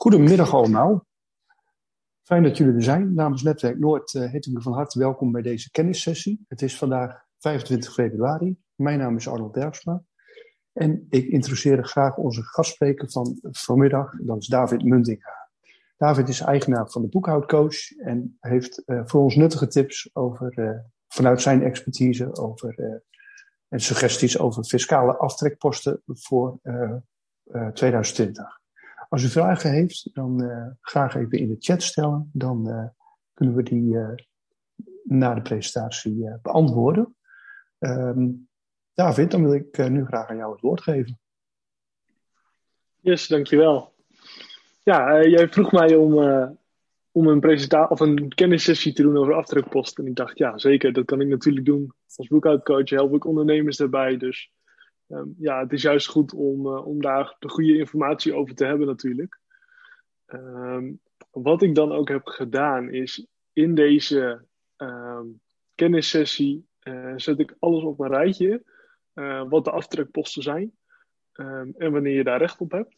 Goedemiddag allemaal. Fijn dat jullie er zijn. Namens Netwerk Noord heet ik jullie van harte welkom bij deze kennissessie. Het is vandaag 25 februari. Mijn naam is Arnold Bergsma. En ik introduceer graag onze gastspreker van vanmiddag. Dat is David Muntinga. David is eigenaar van de Boekhoudcoach en heeft voor ons nuttige tips over, vanuit zijn expertise en suggesties over fiscale aftrekposten voor 2020. Als u vragen heeft, dan graag even in de chat stellen. Dan kunnen we die na de presentatie beantwoorden. David, dan wil ik nu graag aan jou het woord geven. Yes, dankjewel. Ja, jij vroeg mij om een presentatie of een kennissessie te doen over aftrekposten. En ik dacht, ja, zeker, dat kan ik natuurlijk doen. Als boekhoudcoach help ik ondernemers daarbij. Dus ja, het is juist goed om daar de goede informatie over te hebben natuurlijk. Wat ik dan ook heb gedaan is in deze kennissessie zet ik alles op een rijtje. Wat de aftrekposten zijn en wanneer je daar recht op hebt.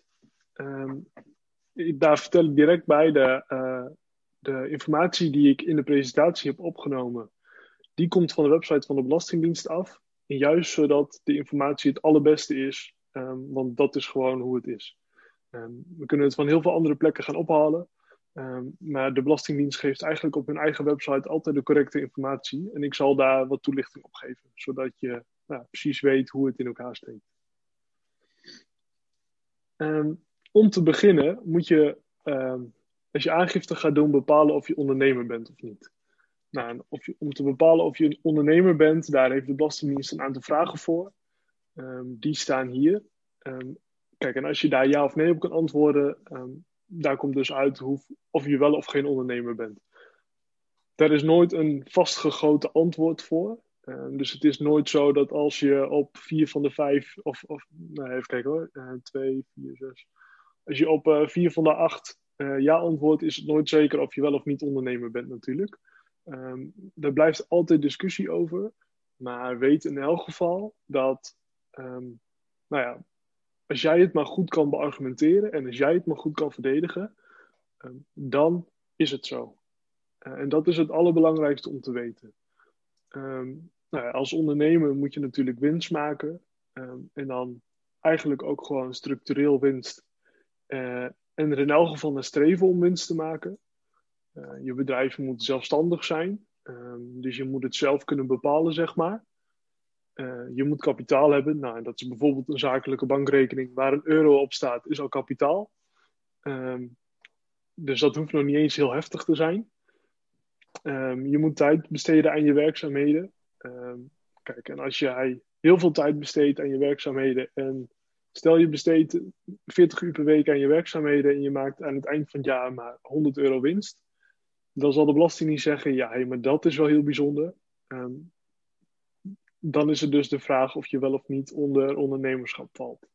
Daar vertel ik direct bij de informatie die ik in de presentatie heb opgenomen. Die komt van de website van de Belastingdienst af. En juist zodat de informatie het allerbeste is. Want dat is gewoon hoe het is. We kunnen het van heel veel andere plekken gaan ophalen. Maar de Belastingdienst geeft eigenlijk op hun eigen website altijd de correcte informatie. En ik zal daar wat toelichting op geven. Zodat je precies weet hoe het in elkaar steekt. Om te beginnen moet je, als je aangifte gaat doen, bepalen of je ondernemer bent of niet. Nou, om te bepalen of je een ondernemer bent, daar heeft de Belastingdienst een aantal vragen voor. Die staan hier. Kijk, en als je daar ja of nee op kan antwoorden, daar komt dus uit of je wel of geen ondernemer bent. Daar is nooit een vastgegoten antwoord voor. Dus het is nooit zo dat als je op 4 van de 5, even kijken hoor, 2, 4, 6. Als je op 4 van de 8 ja antwoordt, is het nooit zeker of je wel of niet ondernemer bent natuurlijk. Daar blijft altijd discussie over. Maar weet in elk geval dat, als jij het maar goed kan beargumenteren en als jij het maar goed kan verdedigen, dan is het zo. En dat is het allerbelangrijkste om te weten. Als ondernemer moet je natuurlijk winst maken. En dan eigenlijk ook gewoon structureel winst. En er in elk geval naar streven om winst te maken. Je bedrijf moet zelfstandig zijn. Dus je moet het zelf kunnen bepalen, zeg maar. Je moet kapitaal hebben. Nou, dat is bijvoorbeeld een zakelijke bankrekening waar €1 op staat, is al kapitaal. Dus dat hoeft nog niet eens heel heftig te zijn. Je moet tijd besteden aan je werkzaamheden. Kijk, en als jij heel veel tijd besteedt aan je werkzaamheden en stel je besteedt 40 uur per week aan je werkzaamheden en je maakt aan het eind van het jaar maar €100 winst, dan zal de Belastingdienst zeggen, ja, maar dat is wel heel bijzonder. Dan is het dus de vraag of je wel of niet onder ondernemerschap valt.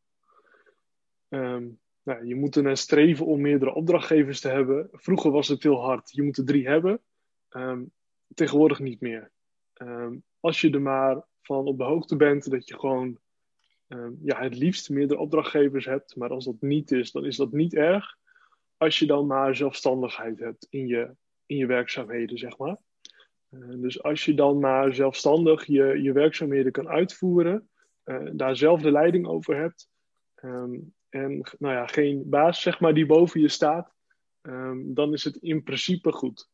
Je moet ernaar streven om meerdere opdrachtgevers te hebben. Vroeger was het heel hard, je moet er 3 hebben. Tegenwoordig niet meer. Als je er maar van op de hoogte bent dat je gewoon het liefst meerdere opdrachtgevers hebt, maar als dat niet is, dan is dat niet erg. Als je dan maar zelfstandigheid hebt in je werkzaamheden, zeg maar. Dus als je dan maar zelfstandig je werkzaamheden kan uitvoeren, daar zelf de leiding over hebt, en geen baas, zeg maar, die boven je staat, dan is het in principe goed.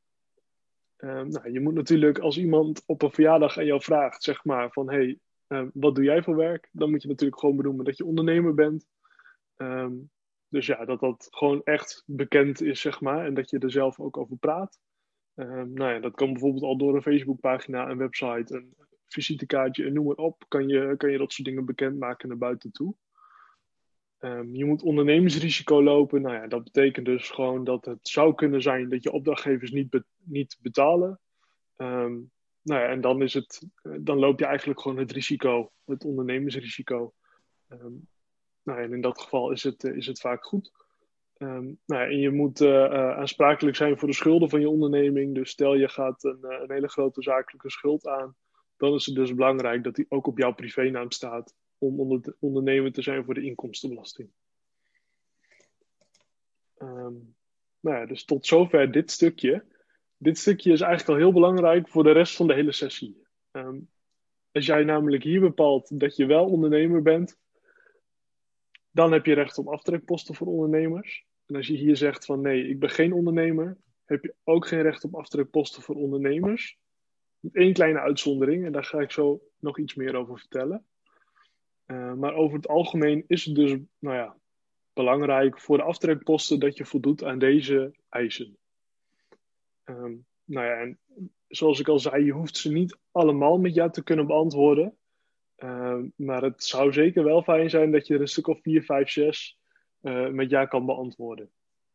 Je moet natuurlijk, als iemand op een verjaardag aan jou vraagt, zeg maar, van hey, wat doe jij voor werk? Dan moet je natuurlijk gewoon benoemen dat je ondernemer bent. Dus ja, dat gewoon echt bekend is, zeg maar, en dat je er zelf ook over praat. Dat kan bijvoorbeeld al door een Facebookpagina, een website, een visitekaartje en noem maar op. Kan je dat soort dingen bekendmaken naar buiten toe. Je moet ondernemersrisico lopen. Dat betekent dus gewoon dat het zou kunnen zijn dat je opdrachtgevers niet betalen. En dan loop je eigenlijk gewoon het risico, het ondernemersrisico. En in dat geval is het vaak goed. En je moet aansprakelijk zijn voor de schulden van je onderneming. Dus stel je gaat een hele grote zakelijke schuld aan, dan is het dus belangrijk dat die ook op jouw privénaam staat om ondernemer te zijn voor de inkomstenbelasting. Ehm, nou ja, dus tot zover dit stukje. Dit stukje is eigenlijk al heel belangrijk voor de rest van de hele sessie. Als jij namelijk hier bepaalt dat je wel ondernemer bent, dan heb je recht op aftrekposten voor ondernemers. En als je hier zegt van nee, ik ben geen ondernemer, heb je ook geen recht op aftrekposten voor ondernemers. Met één kleine uitzondering, en daar ga ik zo nog iets meer over vertellen. Maar over het algemeen is het dus nou ja, belangrijk voor de aftrekposten dat je voldoet aan deze eisen. Nou ja, en zoals ik al zei, je hoeft ze niet allemaal met ja te kunnen beantwoorden. Maar het zou zeker wel fijn zijn dat je er een stuk of 4, 5, 6 met ja kan beantwoorden.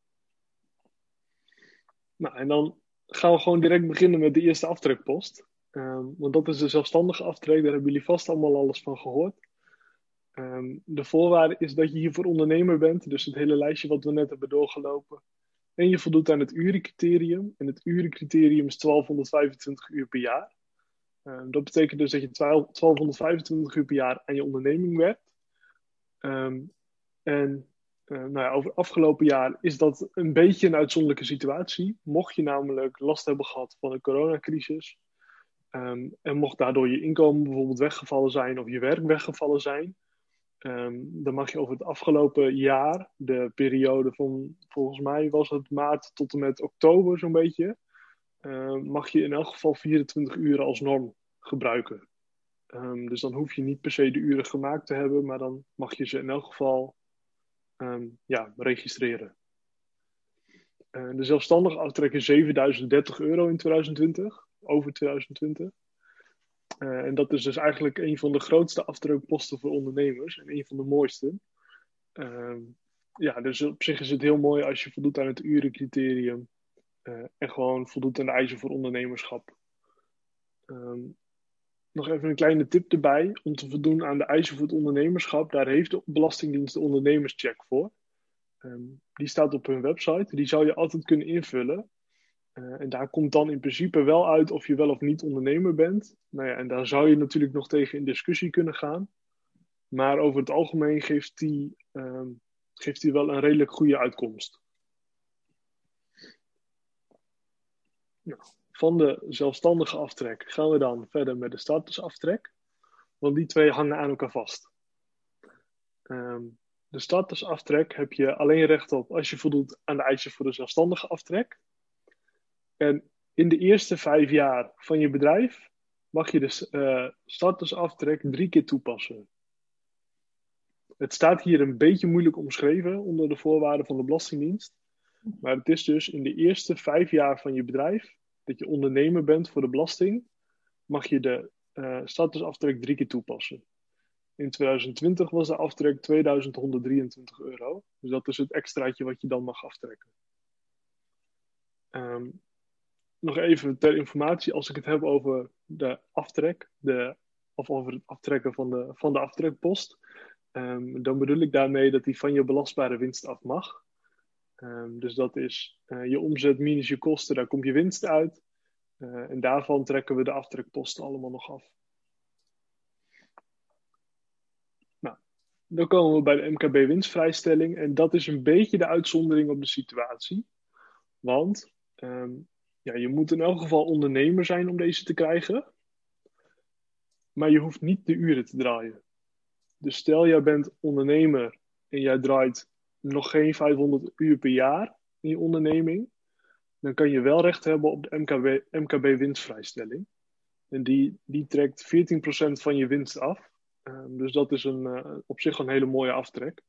Nou, en dan gaan we gewoon direct beginnen met de eerste aftrekpost. Want dat is de zelfstandige aftrek, daar hebben jullie vast allemaal alles van gehoord. De voorwaarde is dat je hiervoor ondernemer bent, dus het hele lijstje wat we net hebben doorgelopen. En je voldoet aan het urencriterium. En het urencriterium is 1225 uur per jaar. Dat betekent dus dat je 1225 uur per jaar aan je onderneming werkt. Nou ja, over het afgelopen jaar is dat een beetje een uitzonderlijke situatie. Mocht je namelijk last hebben gehad van de coronacrisis. En mocht daardoor je inkomen bijvoorbeeld weggevallen zijn of je werk weggevallen zijn. Dan mag je over het afgelopen jaar, de periode van, volgens mij was het maart tot en met oktober zo'n beetje, mag je in elk geval 24 uur als norm gebruiken. Dus dan hoef je niet per se de uren gemaakt te hebben, maar dan mag je ze in elk geval registreren. De zelfstandige aftrek is €7.030 in 2020, over 2020. En dat is dus eigenlijk een van de grootste aftrekposten voor ondernemers en een van de mooiste. Dus op zich is het heel mooi als je voldoet aan het urencriterium en gewoon voldoet aan de eisen voor ondernemerschap. Nog even een kleine tip erbij. Om te voldoen aan de eisen voor het ondernemerschap, daar heeft de Belastingdienst de ondernemerscheck voor. Die staat op hun website. Die zou je altijd kunnen invullen. En daar komt dan in principe wel uit of je wel of niet ondernemer bent. Nou ja, en daar zou je natuurlijk nog tegen in discussie kunnen gaan. Maar over het algemeen geeft die wel een redelijk goede uitkomst. Nou, van de zelfstandige aftrek gaan we dan verder met de startersaftrek. Want die twee hangen aan elkaar vast. De startersaftrek heb je alleen recht op als je voldoet aan de eisen voor de zelfstandige aftrek. En in de eerste 5 jaar van je bedrijf mag je de startersaftrek 3 keer toepassen. Het staat hier een beetje moeilijk omschreven onder de voorwaarden van de Belastingdienst. Maar het is dus in de eerste 5 jaar van je bedrijf dat je ondernemer bent voor de belasting, mag je de startersaftrek 3 keer toepassen. In 2020 was de aftrek €2.123. Dus dat is het extraatje wat je dan mag aftrekken. Nog even ter informatie, als ik het heb over de aftrek, of over het aftrekken van de aftrekpost, dan bedoel ik daarmee dat die van je belastbare winst af mag. Dus dat is je omzet minus je kosten, daar komt je winst uit. En daarvan trekken we de aftrekposten allemaal nog af. Nou, dan komen we bij de MKB-winstvrijstelling. En dat is een beetje de uitzondering op de situatie. Want je moet in elk geval ondernemer zijn om deze te krijgen. Maar je hoeft niet de uren te draaien. Dus stel jij bent ondernemer en jij draait nog geen 500 uur per jaar in je onderneming. Dan kan je wel recht hebben op de MKB-winstvrijstelling. En die trekt 14% van je winst af. Dus dat is op zich een hele mooie aftrek.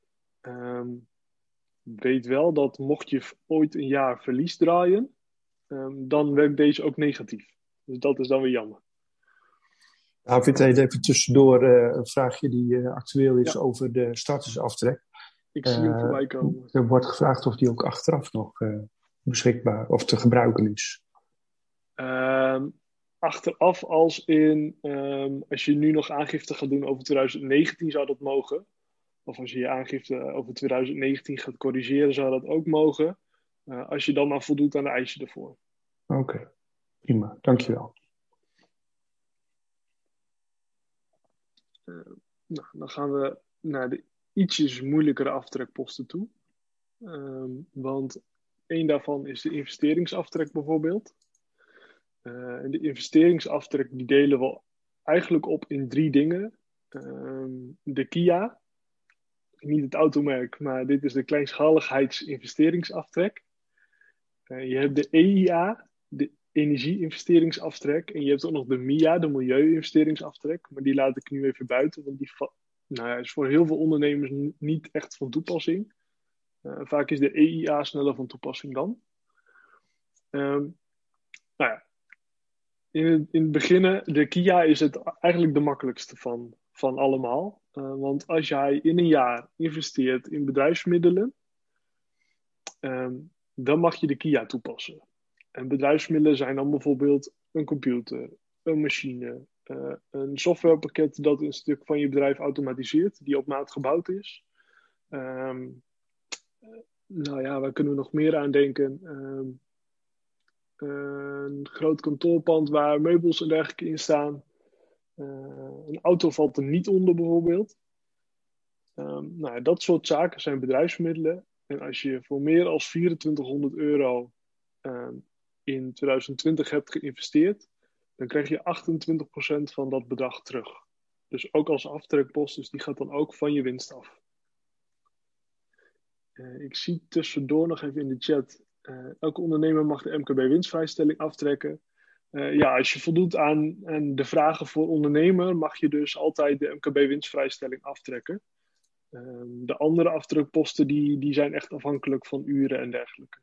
Weet wel dat mocht je ooit een jaar verlies draaien, dan werkt deze ook negatief. Dus dat is dan weer jammer. Nou, ik vind het even tussendoor een vraagje die actueel is over de startersaftrek. Ik zie hem voorbij komen. Er wordt gevraagd of die ook achteraf nog beschikbaar of te gebruiken is. Achteraf als als je nu nog aangifte gaat doen over 2019 zou dat mogen. Of als je je aangifte over 2019 gaat corrigeren zou dat ook mogen. Als je dan maar voldoet aan de eisen ervoor. Oké, prima. Dankjewel. Dan gaan we naar de ietsjes moeilijkere aftrekposten toe. Want één daarvan is de investeringsaftrek bijvoorbeeld. En de investeringsaftrek die delen we eigenlijk op in 3 dingen. De Kia, niet het automerk, maar dit is de kleinschaligheidsinvesteringsaftrek. Je hebt de EIA, de energie-investeringsaftrek. En je hebt ook nog de MIA, de milieu-investeringsaftrek. Maar die laat ik nu even buiten, want die is voor heel veel ondernemers niet echt van toepassing. Vaak is de EIA sneller van toepassing dan. In het begin, de Kia is het eigenlijk de makkelijkste van allemaal. Want als jij in een jaar investeert in bedrijfsmiddelen, dan mag je de Kia toepassen. En bedrijfsmiddelen zijn dan bijvoorbeeld een computer, een machine, een softwarepakket dat een stuk van je bedrijf automatiseert, die op maat gebouwd is. Waar kunnen we nog meer aan denken? Een groot kantoorpand waar meubels en dergelijke in staan. Een auto valt er niet onder bijvoorbeeld. Dat soort zaken zijn bedrijfsmiddelen. En als je voor meer dan €2400 in 2020 hebt geïnvesteerd, dan krijg je 28% van dat bedrag terug. Dus ook als aftrekpost, dus die gaat dan ook van je winst af. Ik zie tussendoor nog even in de chat. Elke ondernemer mag de MKB-winstvrijstelling aftrekken. Als je voldoet aan de vragen voor ondernemer, mag je dus altijd de MKB-winstvrijstelling aftrekken. De andere aftrekposten die zijn echt afhankelijk van uren en dergelijke.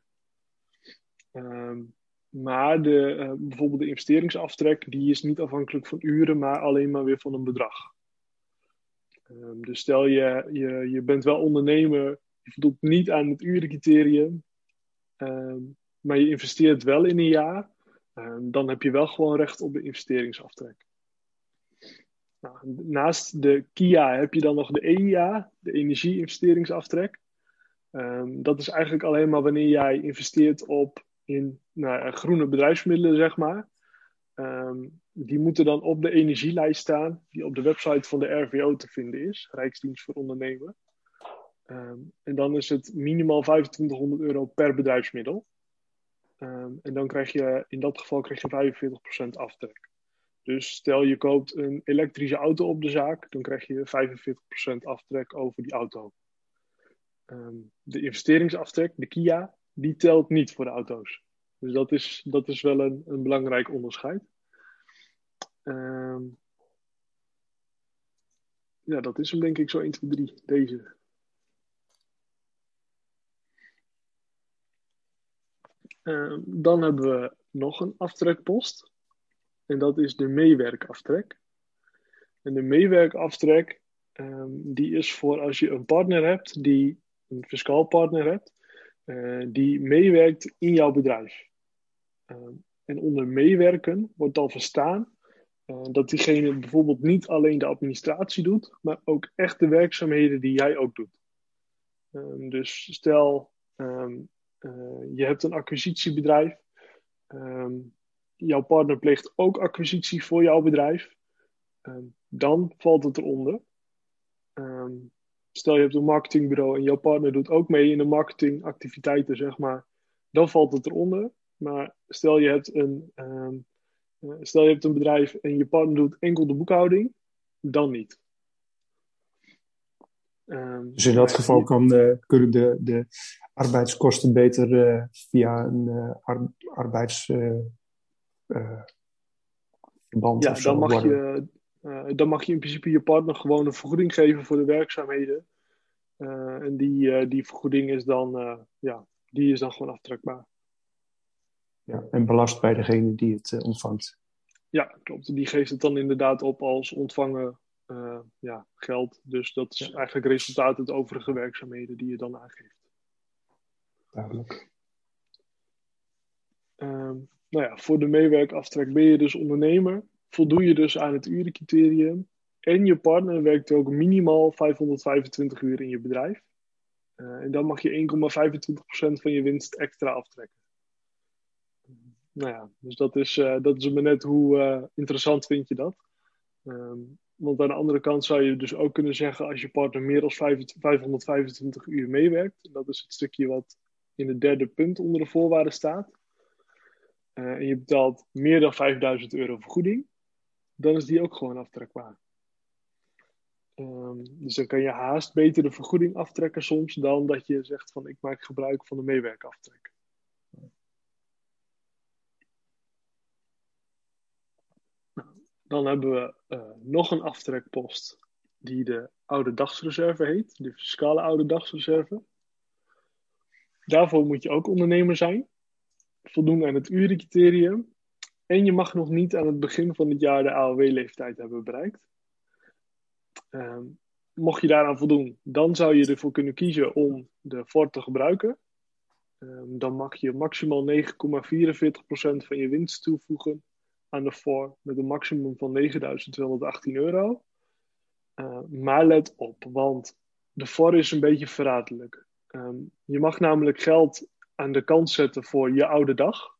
Maar bijvoorbeeld de investeringsaftrek, die is niet afhankelijk van uren, maar alleen maar weer van een bedrag. Dus stel je bent wel ondernemer, je voldoet niet aan het urencriterium, maar je investeert wel in een jaar, dan heb je wel gewoon recht op de investeringsaftrek. Naast de Kia heb je dan nog de EIA, de energie-investeringsaftrek. Dat is eigenlijk alleen maar wanneer jij investeert in groene bedrijfsmiddelen, zeg maar. Die moeten dan op de energielijst staan, die op de website van de RVO te vinden is, Rijksdienst voor Ondernemen. En dan is het minimaal €2500 per bedrijfsmiddel. En dan in dat geval krijg je 45% aftrek. Dus stel je koopt een elektrische auto op de zaak, dan krijg je 45% aftrek over die auto. De investeringsaftrek, de Kia, die telt niet voor de auto's. Dus dat is wel een belangrijk onderscheid. Dat is hem denk ik zo 1, 2, 3, deze. Dan hebben we nog een aftrekpost. En dat is de meewerkaftrek. En de meewerkaftrek, die is voor als je een partner hebt, een fiscaal partner hebt, die meewerkt in jouw bedrijf. En onder meewerken wordt dan verstaan dat diegene bijvoorbeeld niet alleen de administratie doet, maar ook echt de werkzaamheden die jij ook doet. Dus stel, je hebt een acquisitiebedrijf. Jouw partner pleegt ook acquisitie voor jouw bedrijf. Dan valt het eronder. Stel je hebt een marketingbureau en jouw partner doet ook mee in de marketingactiviteiten, zeg maar. Dan valt het eronder. Maar stel je hebt een bedrijf en je partner doet enkel de boekhouding, dan niet. Dus in dat geval kunnen de arbeidskosten beter via een arbeidsverband of zo worden. Dan mag je in principe je partner gewoon een vergoeding geven voor de werkzaamheden. En die vergoeding is dan, die is dan gewoon aftrekbaar. Ja, en belast bij degene die het ontvangt. Ja, klopt. Die geeft het dan inderdaad op als ontvangen geld. Dus dat is eigenlijk resultaat uit de overige werkzaamheden die je dan aangeeft. Duidelijk. Voor de meewerkaftrek ben je dus ondernemer. Voldoe je dus aan het urencriterium. En je partner werkt ook minimaal 525 uur in je bedrijf. En dan mag je 1,25% van je winst extra aftrekken. Dus dat is maar net hoe interessant vind je dat. Want aan de andere kant zou je dus ook kunnen zeggen, als je partner meer dan 525 uur meewerkt, dat is het stukje wat in het derde punt onder de voorwaarden staat, en je betaalt meer dan €5.000 vergoeding, dan is die ook gewoon aftrekbaar. Dus dan kan je haast beter de vergoeding aftrekken soms dan dat je zegt van ik maak gebruik van de meewerkaftrek. Dan hebben we nog een aftrekpost die de oude dagsreserve heet, de fiscale oude dagsreserve. Daarvoor moet je ook ondernemer zijn, voldoen aan het urencriterium en je mag nog niet aan het begin van het jaar de AOW-leeftijd hebben bereikt. Mocht je daaraan voldoen, dan zou je ervoor kunnen kiezen om de FOR te gebruiken. Dan mag je maximaal 9,44% van je winst toevoegen aan de FOR met een maximum van €9.218. Maar let op, want de FOR is een beetje verraderlijk. Je mag namelijk geld aan de kant zetten voor je oude dag.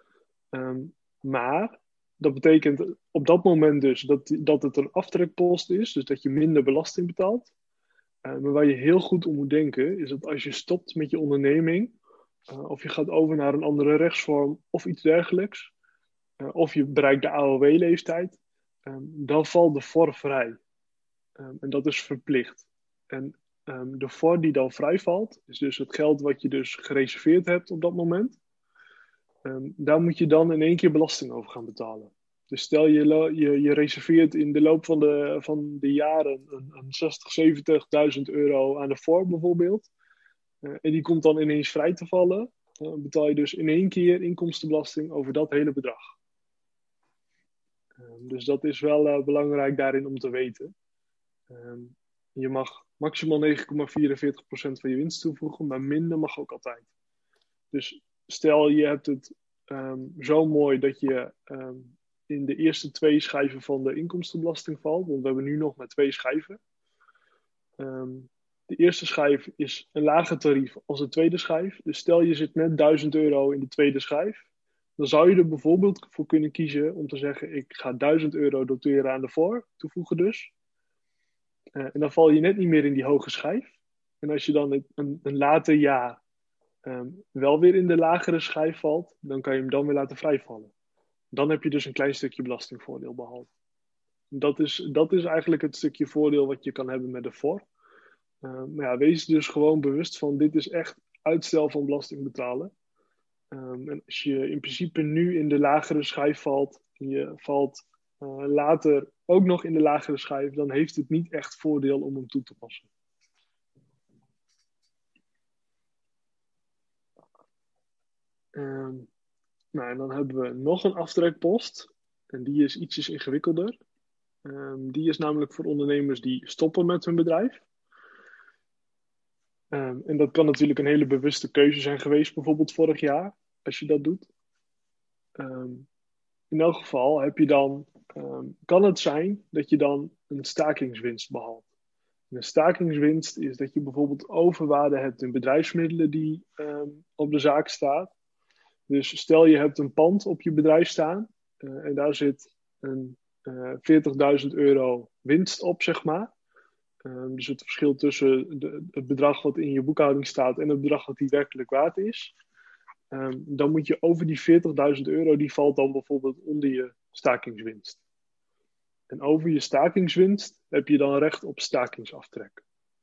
Maar dat betekent op dat moment dus dat het een aftrekpost is, dus dat je minder belasting betaalt. Maar waar je heel goed om moet denken, is dat als je stopt met je onderneming, of je gaat over naar een andere rechtsvorm of iets dergelijks, of je bereikt de AOW-leeftijd, dan valt de FOR vrij. En dat is verplicht. En de FOR die dan vrij valt, is dus het geld wat je dus gereserveerd hebt op dat moment. Daar moet je dan in één keer belasting over gaan betalen. Dus stel je reserveert in de loop van de jaren een 60.000, 70.000 euro aan de FOR bijvoorbeeld. En die komt dan ineens vrij te vallen. Betaal je dus in één keer inkomstenbelasting over dat hele bedrag. Dus dat is wel belangrijk daarin om te weten. Je mag maximaal 9,44% van je winst toevoegen, maar minder mag ook altijd. Dus stel je hebt het zo mooi dat je in de eerste 2 schijven van de inkomstenbelasting valt, want we hebben nu nog maar 2 schijven. De eerste schijf is een lager tarief als de tweede schijf. Dus stel je zit net €1.000 in de tweede schijf, dan zou je er bijvoorbeeld voor kunnen kiezen om te zeggen ik ga €1.000 doteren aan de FOR, toevoegen dus. En dan val je net niet meer in die hoge schijf. En als je dan een later jaar wel weer in de lagere schijf valt, dan kan je hem dan weer laten vrijvallen. Dan heb je dus een klein stukje belastingvoordeel behaald. Dat is eigenlijk het stukje voordeel wat je kan hebben met de FOR. Maar ja, wees dus gewoon bewust van dit is echt uitstel van belasting betalen. En als je in principe nu in de lagere schijf valt, en je valt later ook nog in de lagere schijf, dan heeft het niet echt voordeel om hem toe te passen. Nou, en dan hebben we nog een aftrekpost. En die is ietsjes ingewikkelder. Die is namelijk voor ondernemers die stoppen met hun bedrijf. En dat kan natuurlijk een hele bewuste keuze zijn geweest, bijvoorbeeld vorig jaar, als je dat doet. In elk geval heb je dan, kan het zijn dat je dan een stakingswinst behaalt. En een stakingswinst is dat je bijvoorbeeld overwaarde hebt in bedrijfsmiddelen die op de zaak staat. Dus stel je hebt een pand op je bedrijf staan en daar zit een €40.000 winst op, zeg maar. Dus het verschil tussen het bedrag wat in je boekhouding staat en het bedrag wat die werkelijk waard is. Dan moet je over die €40.000, die valt dan bijvoorbeeld onder je stakingswinst. En over je stakingswinst heb je dan recht op stakingsaftrek.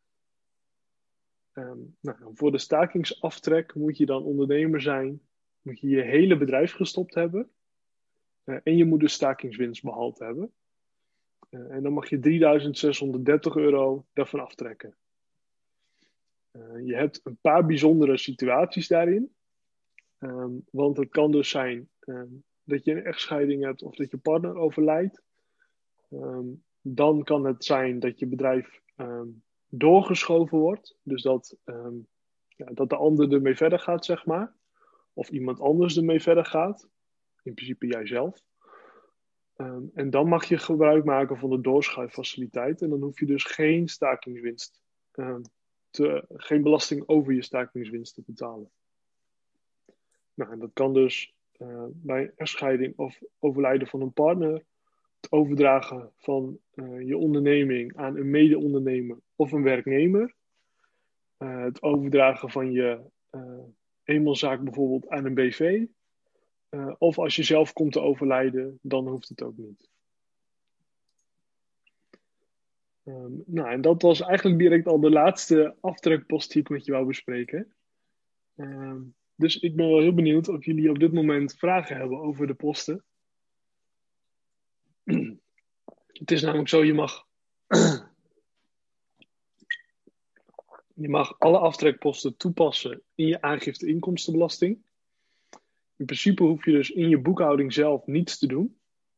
Voor de stakingsaftrek moet je dan ondernemer zijn, moet je je hele bedrijf gestopt hebben en je moet de stakingswinst behaald hebben. En dan mag je €3.630 daarvan aftrekken. Je hebt een paar bijzondere situaties daarin. Want het kan dus zijn dat je een echtscheiding hebt of dat je partner overlijdt. Dan kan het zijn dat je bedrijf doorgeschoven wordt. Dus dat de ander ermee verder gaat, zeg maar. Of iemand anders ermee verder gaat. In principe jijzelf. En dan mag je gebruik maken van de doorschuiffaciliteit. En dan hoef je dus geen stakingswinst, geen belasting over je stakingswinst te betalen. Nou, en dat kan dus bij echtscheiding of overlijden van een partner. het overdragen van je onderneming aan een mede-ondernemer of een werknemer. Het overdragen van je eenmanszaak bijvoorbeeld aan een BV. Of als je zelf komt te overlijden, dan hoeft het ook niet. Nou, en dat was eigenlijk direct al de laatste aftrekpost die ik met je wou bespreken. Dus ik ben wel heel benieuwd of jullie op dit moment vragen hebben over de posten. Het is namelijk zo, je mag alle aftrekposten toepassen in je aangifte inkomstenbelasting. In principe hoef je dus in je boekhouding zelf niets te doen.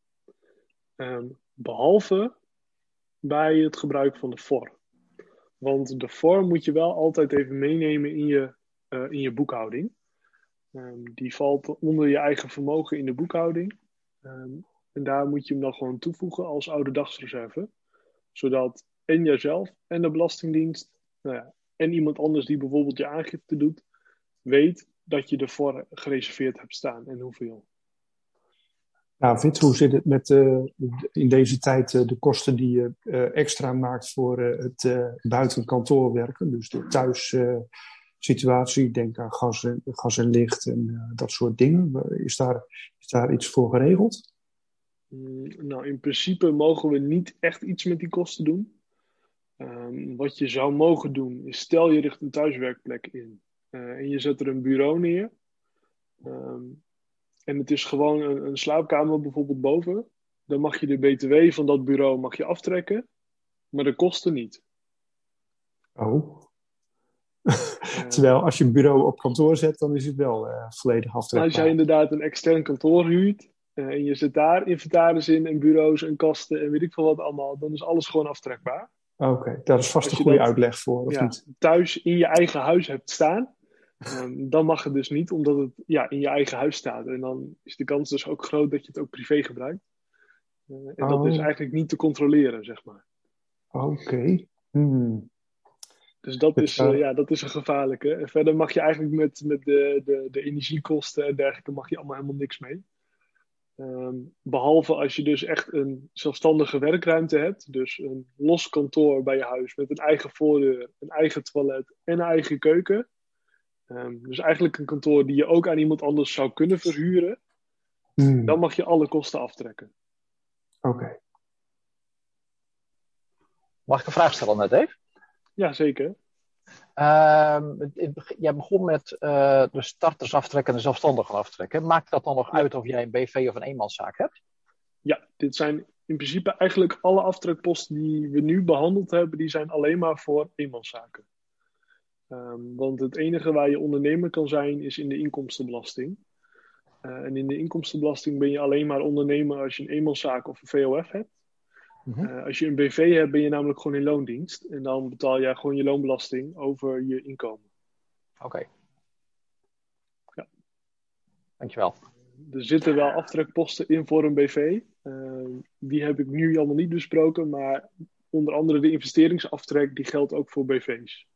Behalve bij het gebruik van de FOR. Want de FOR moet je wel altijd even meenemen in je boekhouding. Die valt onder je eigen vermogen in de boekhouding. En daar moet je hem dan gewoon toevoegen als ouderdagsreserve. Zodat en jijzelf en de Belastingdienst, en iemand anders die bijvoorbeeld je aangifte doet, weet dat je ervoor gereserveerd hebt staan en hoeveel. Nou, Vit, hoe zit het met in deze tijd de kosten die je extra maakt voor het buiten kantoor werken? Dus de thuissituatie, denk aan gas en licht en dat soort dingen. Is daar iets voor geregeld? Nou, in principe mogen we niet echt iets met die kosten doen. Wat je zou mogen doen, is stel je richt een thuiswerkplek in en je zet er een bureau neer. En het is gewoon een slaapkamer bijvoorbeeld boven. Dan mag je de BTW van dat bureau mag je aftrekken, maar de kosten niet. Oh. Terwijl als je een bureau op kantoor zet, dan is het wel volledig aftrekbaar. Als jij inderdaad een extern kantoor huurt en je zet daar inventaris in en bureaus en kasten en weet ik veel wat allemaal, dan is alles gewoon aftrekbaar. Oké, daar is vast een goede uitleg voor, of niet? Thuis in je eigen huis hebt staan, dan mag het dus niet, omdat het in je eigen huis staat. En dan is de kans dus ook groot dat je het ook privé gebruikt. En dat is eigenlijk niet te controleren, zeg maar. Oké. Dus dat is een gevaarlijke. En verder mag je eigenlijk met de energiekosten en dergelijke mag je allemaal helemaal niks mee. Behalve als je dus echt een zelfstandige werkruimte hebt. Dus een los kantoor bij je huis met een eigen voordeur, een eigen toilet en een eigen keuken. Dus eigenlijk een kantoor die je ook aan iemand anders zou kunnen verhuren. Dan mag je alle kosten aftrekken. Oké. Mag ik een vraag stellen net, Dave? Ja, zeker. Jij begon met de starters aftrekken en de zelfstandigen aftrekken. Maakt dat dan nog uit of jij een BV of een eenmanszaak hebt? Ja, dit zijn in principe eigenlijk alle aftrekposten die we nu behandeld hebben, die zijn alleen maar voor eenmanszaken. Want het enige waar je ondernemer kan zijn is in de inkomstenbelasting. En in de inkomstenbelasting ben je alleen maar ondernemer als je een eenmanszaak of een VOF hebt. Als je een BV hebt, ben je namelijk gewoon in loondienst. En dan betaal jij gewoon je loonbelasting over je inkomen. Oké. Ja. Dankjewel. Er zitten wel aftrekposten in voor een BV. Die heb ik nu allemaal niet besproken. Maar onder andere de investeringsaftrek, die geldt ook voor BV's.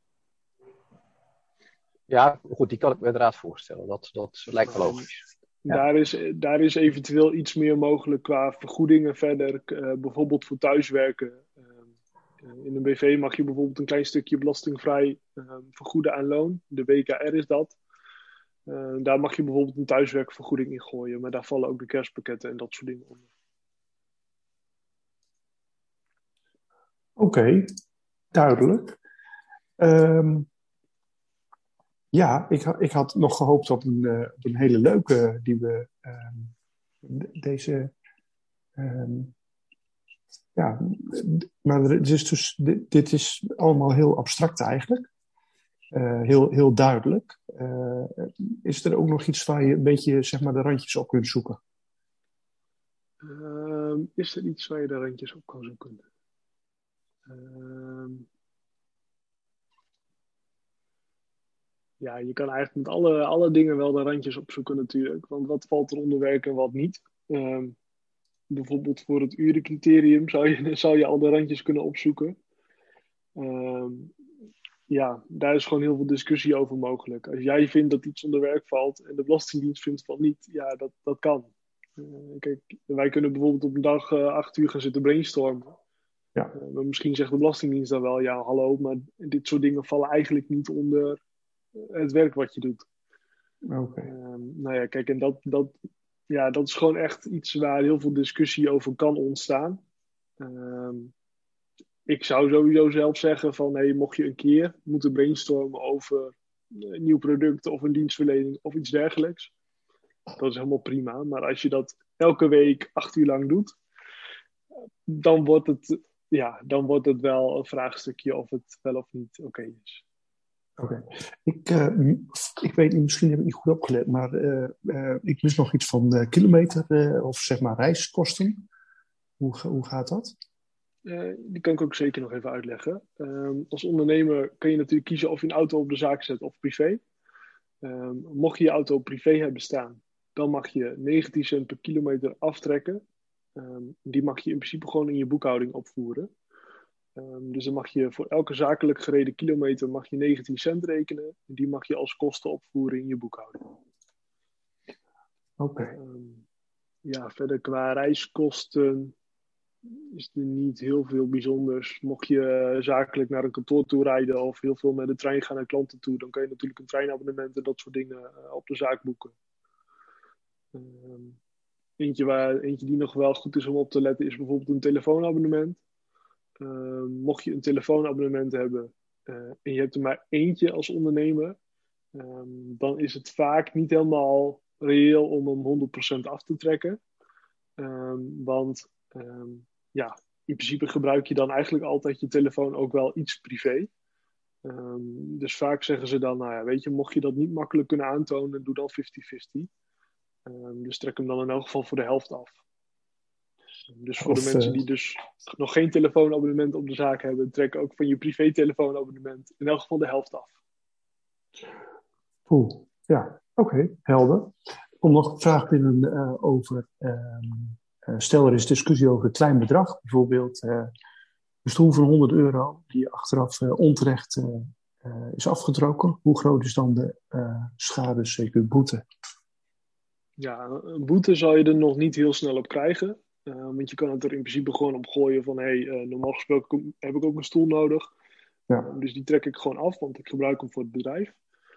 Ja, goed, die kan ik me inderdaad voorstellen. Dat lijkt wel logisch. Ja. Daar is eventueel iets meer mogelijk qua vergoedingen verder. Bijvoorbeeld voor thuiswerken. In een BV mag je bijvoorbeeld een klein stukje belastingvrij vergoeden aan loon. De WKR is dat. Daar mag je bijvoorbeeld een thuiswerkvergoeding in gooien. Maar daar vallen ook de kerstpakketten en dat soort dingen onder. Oké, duidelijk. Ja, ik had nog gehoopt op een hele leuke die we deze. Maar het is dus, dit is allemaal heel abstract eigenlijk. Heel duidelijk. Is er ook nog iets waar je een beetje zeg maar de randjes op kunt zoeken? Is er iets waar je de randjes op kan zoeken? Ja, je kan eigenlijk met alle dingen wel de randjes opzoeken natuurlijk. Want wat valt er onder werk en wat niet? Bijvoorbeeld voor het urencriterium zou je al de randjes kunnen opzoeken. Daar is gewoon heel veel discussie over mogelijk. Als jij vindt dat iets onder werk valt en de Belastingdienst vindt van niet, ja, dat kan. Kijk, wij kunnen bijvoorbeeld op een dag 8 uur gaan zitten brainstormen. Ja. Maar misschien zegt de Belastingdienst dan wel, ja, hallo, maar dit soort dingen vallen eigenlijk niet onder het werk wat je doet. Oké. Nou ja, kijk, en dat is gewoon echt iets waar heel veel discussie over kan ontstaan. Ik zou sowieso zelf zeggen van, hey, mocht je een keer moeten brainstormen over een nieuw product of een dienstverlening of iets dergelijks, dat is helemaal prima. Maar als je dat elke week 8 uur lang doet, dan wordt het wel een vraagstukje of het wel of niet oké is. Oké. Ik weet niet, misschien heb ik niet goed opgelet, maar ik mis nog iets van kilometer of zeg maar reiskosten. Hoe gaat dat? Die kan ik ook zeker nog even uitleggen. Als ondernemer kun je natuurlijk kiezen of je een auto op de zaak zet of privé. Mocht je je auto privé hebben staan, dan mag je 19 cent per kilometer aftrekken. Die mag je in principe gewoon in je boekhouding opvoeren. Dus dan mag je voor elke zakelijk gereden kilometer mag je 19 cent rekenen. Die mag je als kosten opvoeren in je boekhouding. Oké. Verder qua reiskosten is er niet heel veel bijzonders. Mocht je zakelijk naar een kantoor toe rijden of heel veel met de trein gaan naar klanten toe, dan kan je natuurlijk een treinabonnement en dat soort dingen op de zaak boeken. Eentje die nog wel goed is om op te letten is bijvoorbeeld een telefoonabonnement. Mocht je een telefoonabonnement hebben en je hebt er maar eentje als ondernemer, dan is het vaak niet helemaal reëel om hem 100% af te trekken. Want in principe gebruik je dan eigenlijk altijd je telefoon ook wel iets privé. Dus vaak zeggen ze dan, nou ja, weet je, mocht je dat niet makkelijk kunnen aantonen, doe dan 50-50. Dus trek hem dan in elk geval voor de helft af. Dus voor de mensen die dus nog geen telefoonabonnement op de zaak hebben, trek ook van je privé telefoonabonnement in elk geval de helft af. Ja, oké, helder. Er komt nog een vraag binnen over, stel er is discussie over een klein bedrag, bijvoorbeeld een stoel van €100 die achteraf onterecht is afgetrokken. Hoe groot is dan de schade, zeker boete? Ja, een boete zal je er nog niet heel snel op krijgen. Want je kan het er in principe gewoon op gooien van, normaal gesproken heb ik ook een stoel nodig. Ja. Dus die trek ik gewoon af, want ik gebruik hem voor het bedrijf.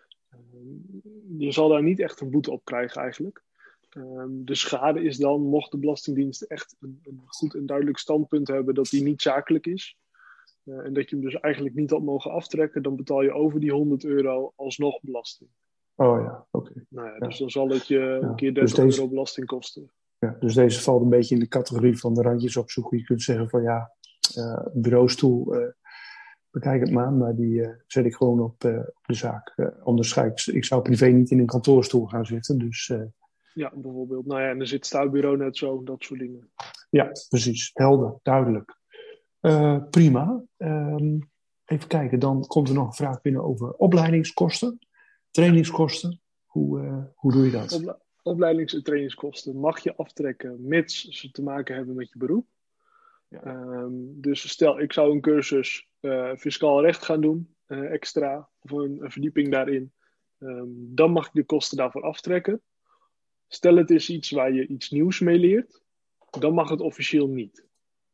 Je zal daar niet echt een boete op krijgen eigenlijk. De schade is dan, mocht de Belastingdienst echt een goed en duidelijk standpunt hebben dat die niet zakelijk is. En dat je hem dus eigenlijk niet had mogen aftrekken, dan betaal je over die €100 alsnog belasting. Oh ja, oké. Nou ja, dus dan zal het je een keer €30 belasting kosten. Ja, dus deze valt een beetje in de categorie van de randjes opzoeken. Je kunt zeggen van ja, bureaustoel, bekijk het maar die zet ik gewoon op de zaak. Anders ik zou privé niet in een kantoorstoel gaan zitten. Dus, ja, bijvoorbeeld. Nou ja, en dan zit staatbureau net zo, dat soort dingen. Ja, precies. Helder, duidelijk. Prima. Even kijken, dan komt er nog een vraag binnen over opleidingskosten, trainingskosten. Hoe doe je dat? Opleidings- en trainingskosten mag je aftrekken mits ze te maken hebben met je beroep. Ja. Dus stel, ik zou een cursus fiscaal recht gaan doen, extra, of een verdieping daarin. Dan mag ik de kosten daarvoor aftrekken. Stel, het is iets waar je iets nieuws mee leert, dan mag het officieel niet.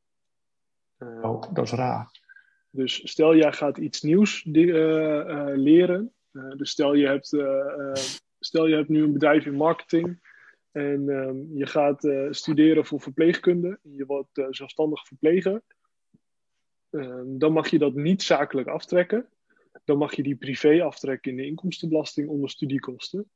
Dat is raar. Dus stel, jij gaat iets nieuws leren. Dus stel je hebt nu een bedrijf in marketing en je gaat studeren voor verpleegkunde. Je wordt zelfstandig verpleger. Dan mag je dat niet zakelijk aftrekken. Dan mag je die privé aftrekken in de inkomstenbelasting onder studiekosten.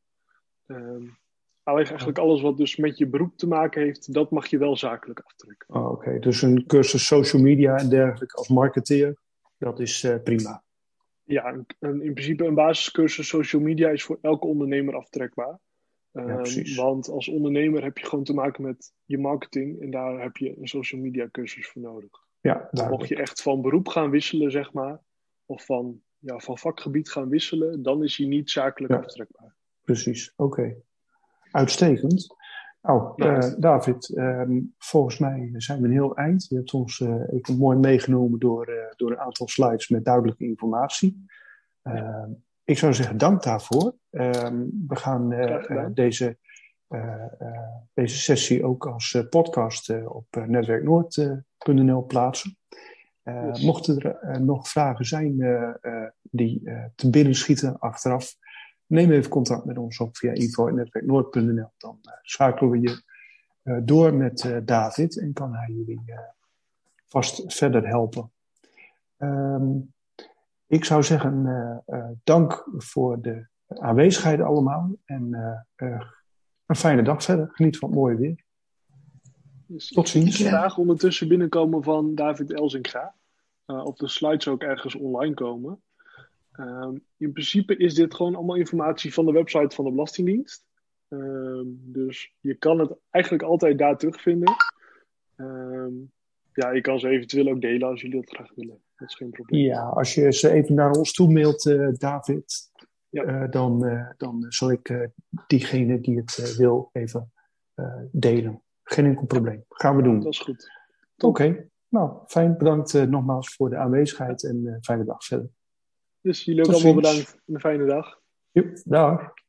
Eigenlijk alles wat dus met je beroep te maken heeft, dat mag je wel zakelijk aftrekken. Oké. Dus een cursus social media en dergelijke als marketeer, dat is prima. Ja, in principe een basiscursus social media is voor elke ondernemer aftrekbaar. Want als ondernemer heb je gewoon te maken met je marketing en daar heb je een social media cursus voor nodig. Ja, mocht je echt van beroep gaan wisselen, zeg maar, of van vakgebied gaan wisselen, dan is hij niet zakelijk aftrekbaar. Precies, oké. Uitstekend. David, volgens mij zijn we een heel eind. Je hebt ons even mooi meegenomen door een aantal slides met duidelijke informatie. Ik zou zeggen, dank daarvoor. We gaan deze sessie ook als podcast op netwerknoord.nl plaatsen. Yes. Mochten er nog vragen zijn die te binnen schieten achteraf, neem even contact met ons op via info@netwerknoord.nl. Dan schakelen we je door met David en kan hij jullie vast verder helpen. Ik zou zeggen, dank voor de aanwezigheid allemaal en een fijne dag verder. Geniet van het mooie weer. Dus Tot ziens. Ik zie vragen ondertussen binnenkomen van David Elzinga. Op de slides ook ergens online komen. In principe is dit gewoon allemaal informatie van de website van de Belastingdienst. Dus je kan het eigenlijk altijd daar terugvinden. Ja, je kan ze eventueel ook delen als jullie dat graag willen. Dat is geen probleem. Ja, als je ze even naar ons toe mailt, David, Ja. dan zal ik diegene die het wil even delen. Geen enkel probleem. Gaan we doen. Dat is goed. Oké. Nou, fijn. Bedankt nogmaals voor de aanwezigheid en fijne dag verder. Dus jullie ook Tot allemaal ziens. bedankt. Een fijne dag. Joep, dag.